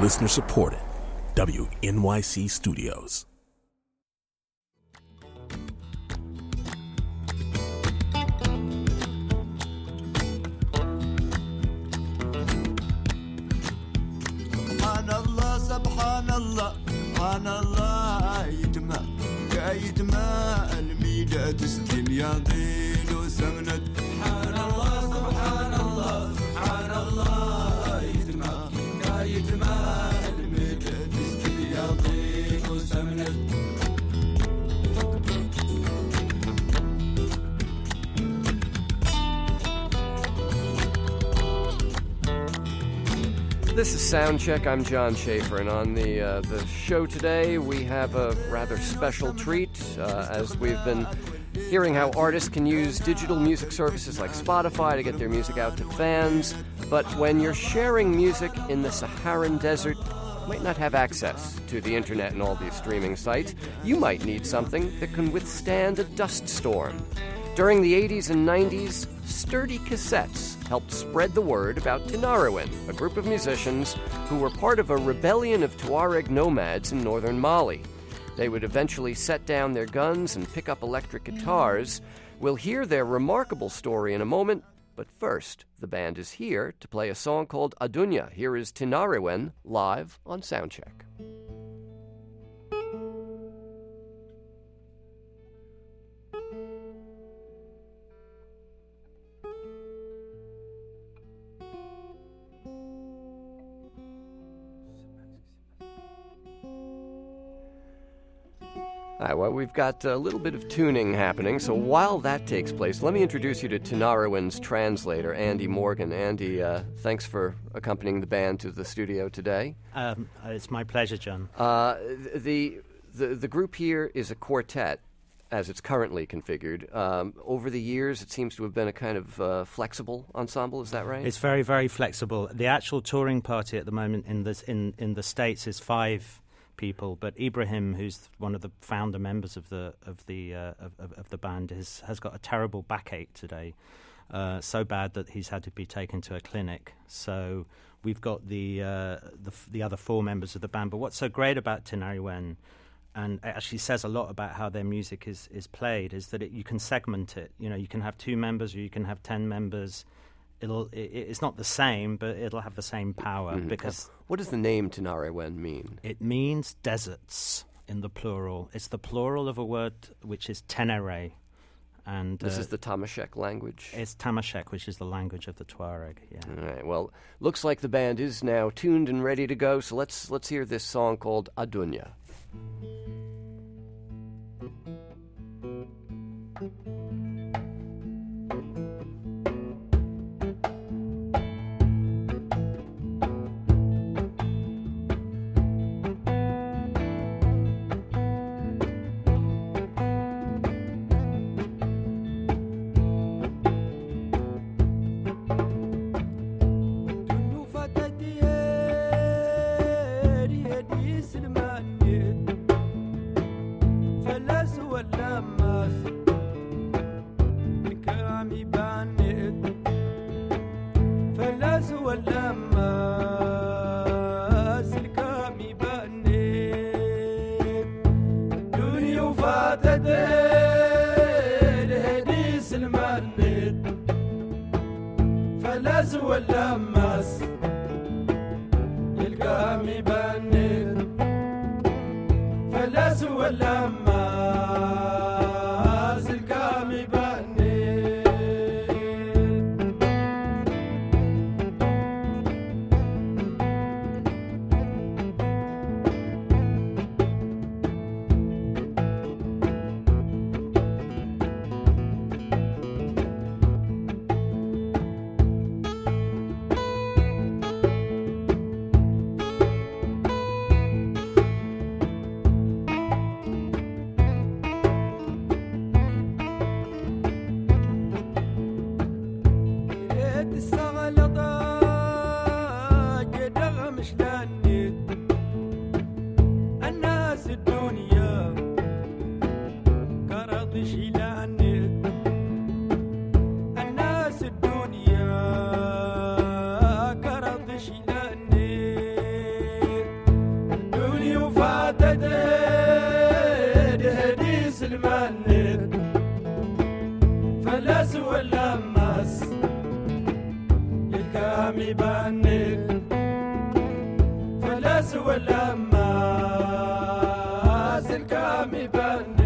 Listener supported. WNYC Studios. سبحان الله يتما الميدة تسكن يا ضيل وسمند سبحان الله سبحان الله سبحان الله يتما الميدة تسكن يا ضيل وسمند. This is Soundcheck. I'm John Schaefer, and on the show today we have a rather special treat as we've been hearing how artists can use digital music services like Spotify to get their music out to fans. But when you're sharing music in the Saharan desert, you might not have access to the internet and all these streaming sites. You might need something that can withstand a dust storm. During the 80s and 90s, sturdy cassettes helped spread the word about Tinariwen, a group of musicians who were part of a rebellion of Tuareg nomads in northern Mali. They would eventually set down their guns and pick up electric guitars. We'll hear their remarkable story in a moment, but first, the band is here to play a song called Adunya. Here is Tinariwen live on Soundcheck. All right, well, we've got a little bit of tuning happening, so while that takes place, let me introduce you to Tinariwen's translator, Andy Morgan. Andy, thanks for accompanying the band to the studio today. It's my pleasure, John. The group here is a quartet, as it's currently configured. Over the years, it seems to have been a kind of flexible ensemble, is that right? It's very, very flexible. The actual touring party at the moment in the States is 5 people, but Ibrahim, who's one of the founder members of the band, has got a terrible backache today, so bad that he's had to be taken to a clinic. So we've got the other 4 members of the band. But what's so great about Tinariwen, and it actually says a lot about how their music is played, is that you can segment it. You know, you can have 2 members or you can have 10 members. It's not the same, but it'll have the same power. Mm-hmm. Because what does the name Tinariwen mean? It means deserts in the plural. It's the plural of a word which is Tenere. And this is the Tamashek language? It's Tamashek, which is the language of the Tuareg, yeah. All right, well, looks like the band is now tuned and ready to go, so let's hear this song called Adunya. الكام يبند فلس ولا ماس الكام يبند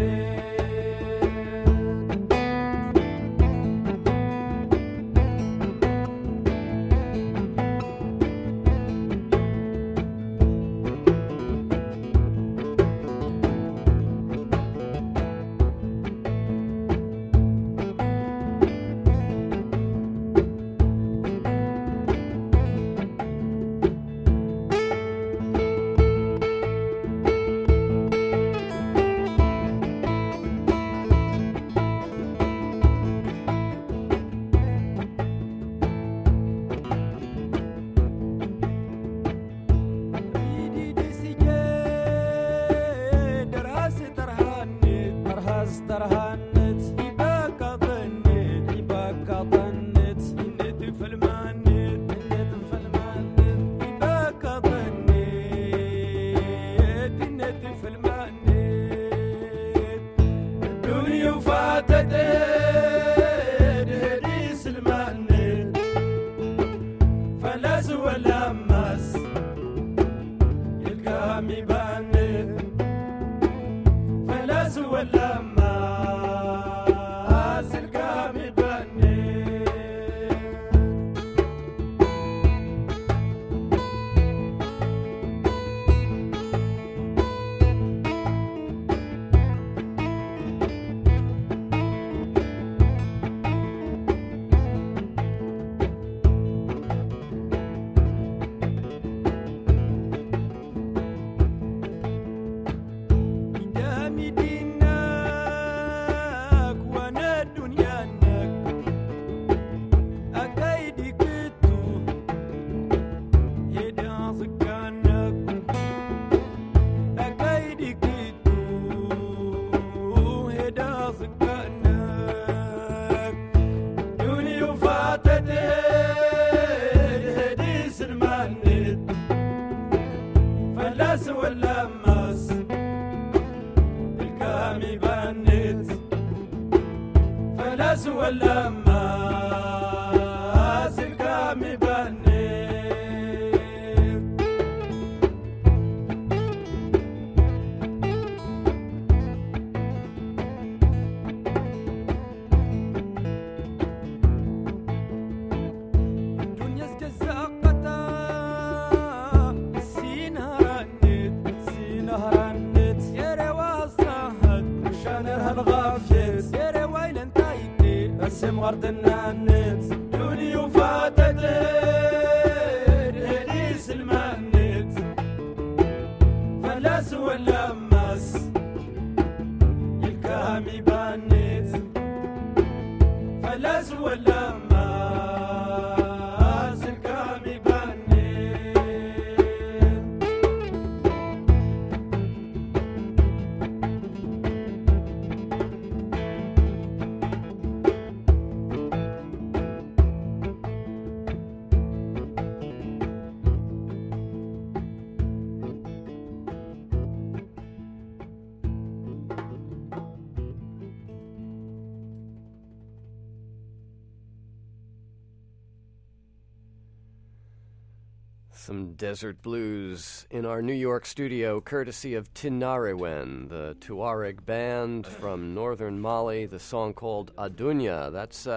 Some desert blues in our New York studio, courtesy of Tinariwen, the Tuareg band from northern Mali. The song called Adunya.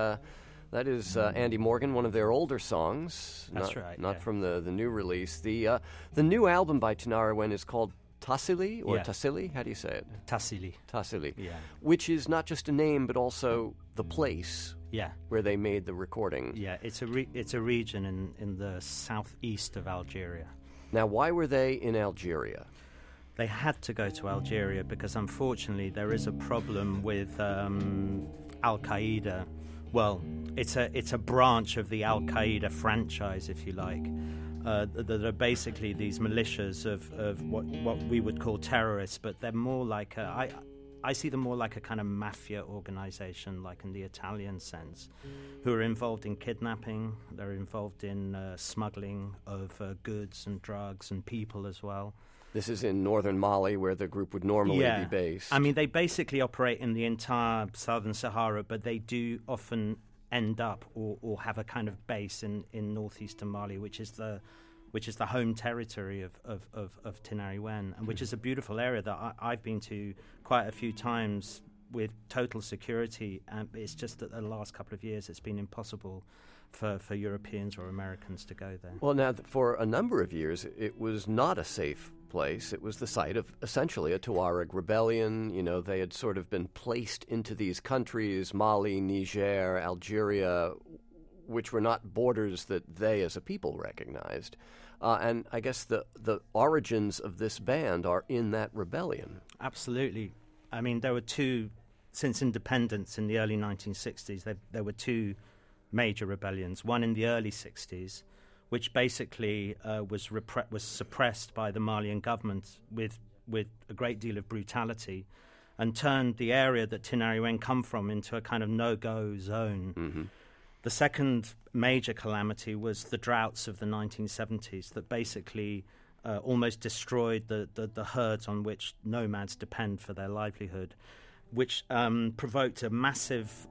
That is Andy Morgan, one of their older songs. That's right. Not from the new release. The new album by Tinariwen is called Tassili or Tassili. How do you say it? Tassili. Tassili. Yeah. Which is not just a name, but also the place. Yeah, where they made the recording. Yeah, it's a region in the southeast of Algeria. Now, why were they in Algeria? They had to go to Algeria because, unfortunately, there is a problem with Al Qaeda. Well, it's a branch of the Al Qaeda franchise, if you like. That are basically these militias of what we would call terrorists, but they're more like I see them more like a kind of mafia organization, like in the Italian sense, who are involved in kidnapping. They're involved in smuggling of goods and drugs and people as well. This is in northern Mali, where the group would normally be based. I mean, they basically operate in the entire southern Sahara, but they do often end up or have a kind of base in northeastern Mali, which is the home territory of Tinari Wen, and which is a beautiful area that I've been to quite a few times with total security. And it's just that the last couple of years it's been impossible for Europeans or Americans to go there. Well, now, for a number of years, it was not a safe place. It was the site of essentially a Tuareg rebellion. You know, they had sort of been placed into these countries, Mali, Niger, Algeria, which were not borders that they as a people recognized. And I guess the origins of this band are in that rebellion. Absolutely. I mean, there were two, since independence in the early 1960s, there were two major rebellions. One in the early 60s, which basically was suppressed by the Malian government with a great deal of brutality, and turned the area that Tinari Wen come from into a kind of no-go zone. Mm-hmm. The second major calamity was the droughts of the 1970s that basically almost destroyed the herds on which nomads depend for their livelihood, which provoked a massive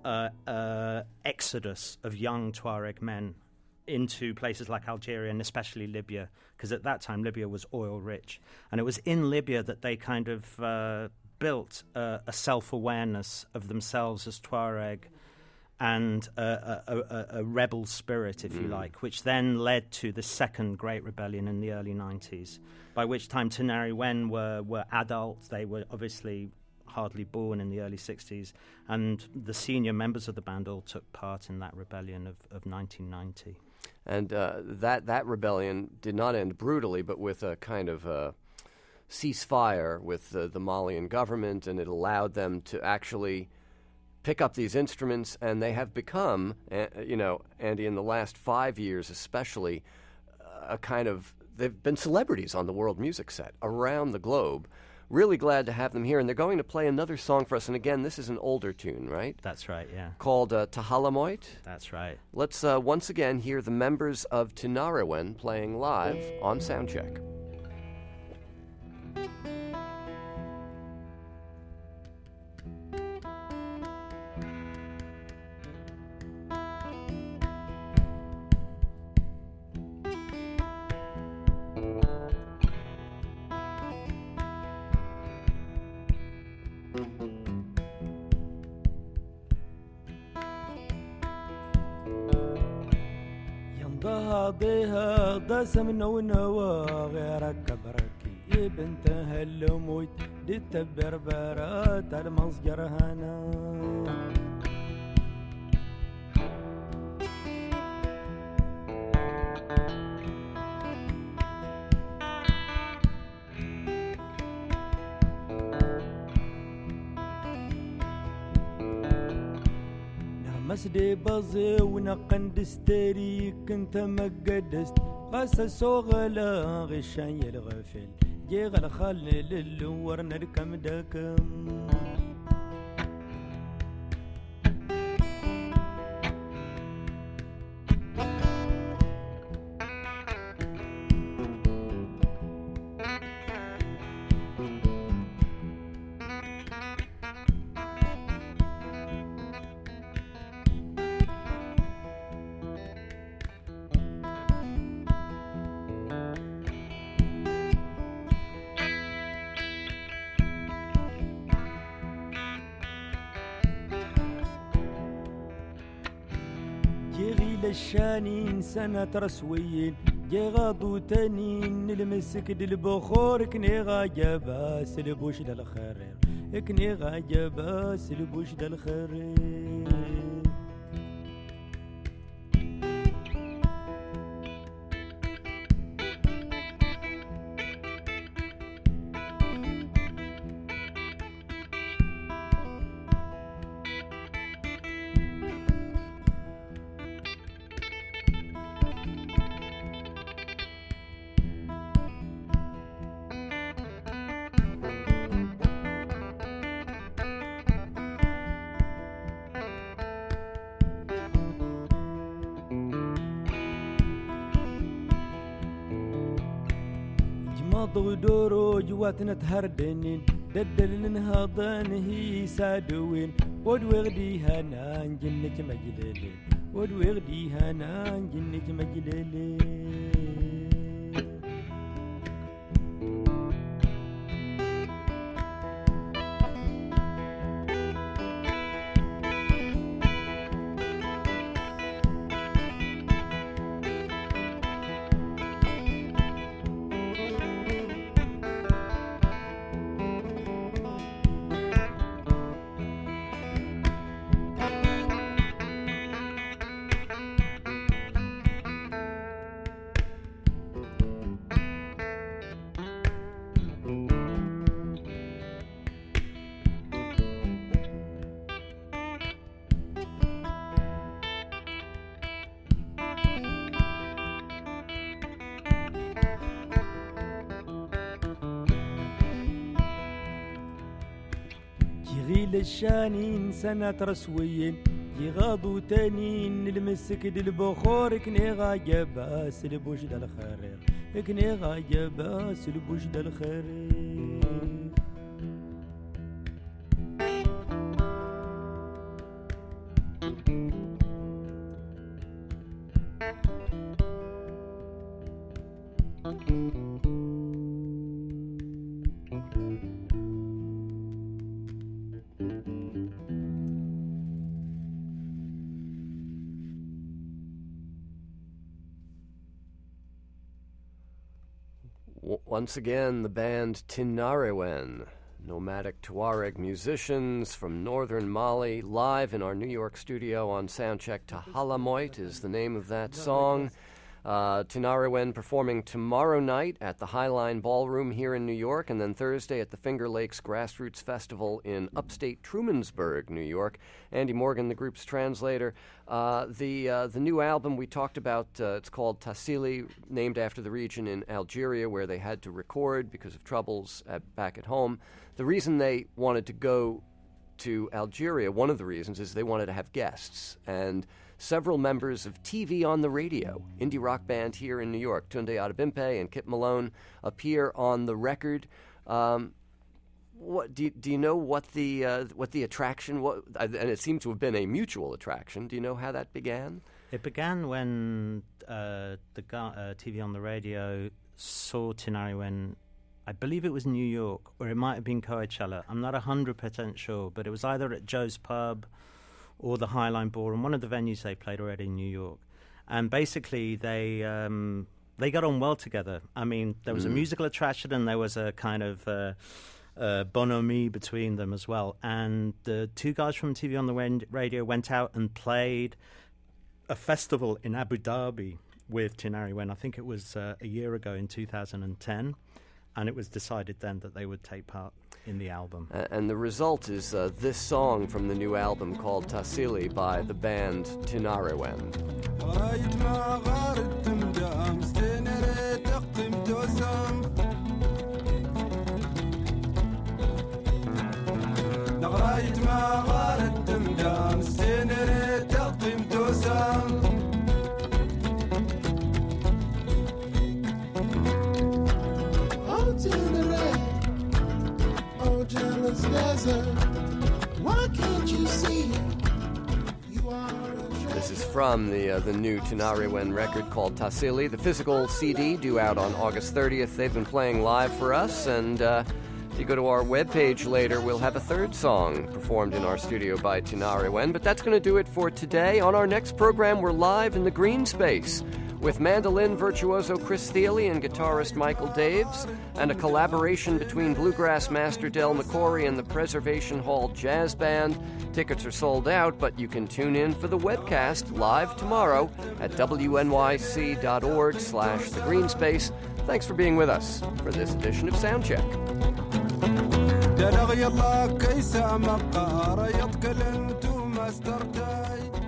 exodus of young Tuareg men into places like Algeria and especially Libya, because at that time Libya was oil-rich. And it was in Libya that they kind of built a self-awareness of themselves as Tuareg and a rebel spirit, if you like, which then led to the second Great Rebellion in the early 90s, by which time Tinari Wen were adults. They were obviously hardly born in the early 60s, and the senior members of the band all took part in that rebellion of 1990. And that rebellion did not end brutally, but with a kind of ceasefire with the Malian government, and it allowed them to actually pick up these instruments, and they have become, Andy, in the last 5 years especially, they've been celebrities on the world music set around the globe. Really glad to have them here, and they're going to play another song for us. And again, this is an older tune, right? That's right, yeah. Called Tahalamoit. That's right. Let's once again hear the members of Tinari Wen playing live on Soundcheck. بها ضسمنا ونوا غيرك بركي يا بنت هالموت دي تبربرات المصجر هنا مسدي بازي ونقن دستري كنت مقدست قاس السوغلا غشان الغفل جيغ الخلل اللور نركم داكم الشانين سنة رسويين جيغاضو تانين نلمسك دالبخور كنيغا جاباس البوش دالخرير كنيغا جاباس البوش دالخرير ضو دورو جواتنا تهردنين ددل نهضان هي سادوين ودوغدي هنان جنة مجللين ودوغدي هنان جنة مجللين غيل الشانين سنة رسويين يغاضوا تانين المسك البخور كني غاجبا سلبوش دا الخرير كني غاجبا سلبوش دا الخرير Once again, the band Tinariwen, nomadic Tuareg musicians from northern Mali, live in our New York studio on Soundcheck. Tahalamoit is the name of that song. Tinariwen performing tomorrow night at the Highline Ballroom here in New York, and then Thursday at the Finger Lakes Grassroots Festival in upstate Trumansburg, New York. Andy Morgan, the group's translator. The new album we talked about, it's called Tassili, named after the region in Algeria where they had to record because of troubles back at home. The reason they wanted to go to Algeria, one of the reasons, is they wanted to have guests. And several members of TV on the Radio, indie rock band here in New York, Tunde Adebimpe and Kit Malone, appear on the record. What do you know what the attraction was? And it seems to have been a mutual attraction. Do you know how that began? It began when the TV on the Radio saw Tinariwen. I believe it was New York, or it might have been Coachella. I'm not 100% sure, but it was either at Joe's Pub or the Highline Ballroom, one of the venues they played already in New York. And basically, they got on well together. I mean, there was a musical attraction, and there was a kind of bonhomie between them as well. And the two guys from TV on the Radio went out and played a festival in Abu Dhabi with Tinariwen. I think it was a year ago in 2010. And it was decided then that they would take part in the album. And the result is this song from the new album called Tassili by the band Tinariwen. This is from the new Tinariwen record called Tassili. The physical CD due out on August 30th. They've been playing live for us, and if you go to our webpage later, we'll have a third song performed in our studio by Tinariwen. But that's going to do it for today. On our next program, we're live in the Green Space with mandolin virtuoso Chris Thiele and guitarist Michael Daves, and a collaboration between bluegrass master Del McCoury and the Preservation Hall Jazz Band. Tickets are sold out, but you can tune in for the webcast live tomorrow at wnyc.org/thegreenspace. Thanks for being with us for this edition of Soundcheck.